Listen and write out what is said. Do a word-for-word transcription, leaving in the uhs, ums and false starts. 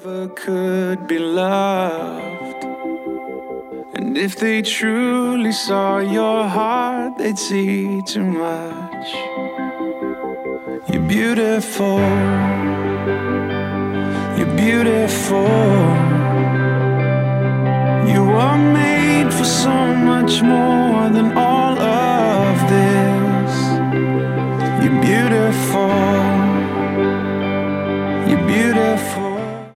never could be loved. And if they truly saw your heart, they'd see too much. You're beautiful. You're beautiful. You are made for so much more than